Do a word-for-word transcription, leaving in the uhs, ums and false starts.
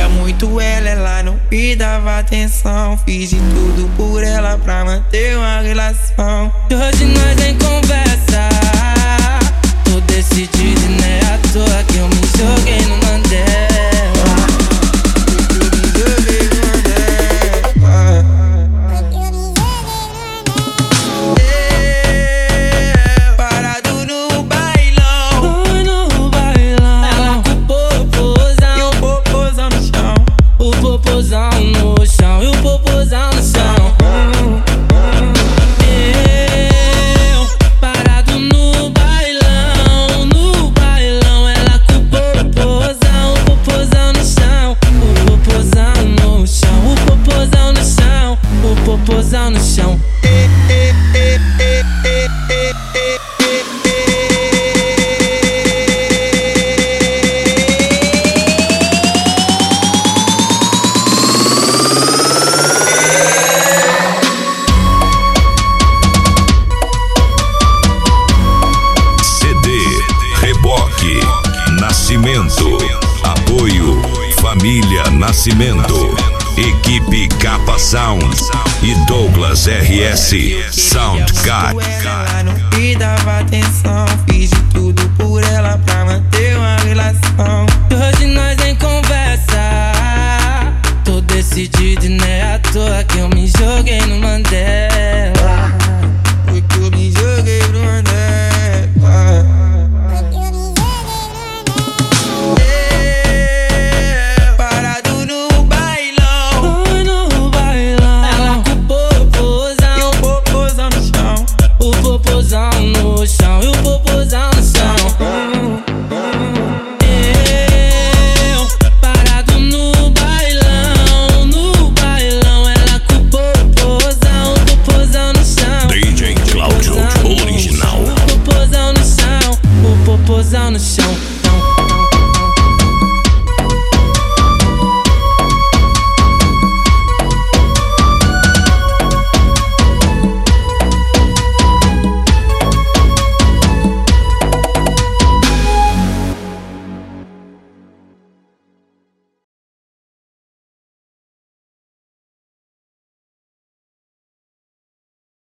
queria muito ela, ela não me dava atenção. Fiz de tudo por ela pra manter uma relação. Hoje nós em conversa, tô decidido e não é à toa que eu me joguei no Mandela. No chão e o popozão no chão. Eu parado no bailão, no bailão. Ela com o popozão, o popozão no chão, o popozão no chão, o popozão no chão, o popozão no chão. Nascimento, apoio Família Nascimento, equipe Capa Sound e Douglas R S Soundcard. Ela não me dava atenção, fiz de tudo por ela pra manter uma relação.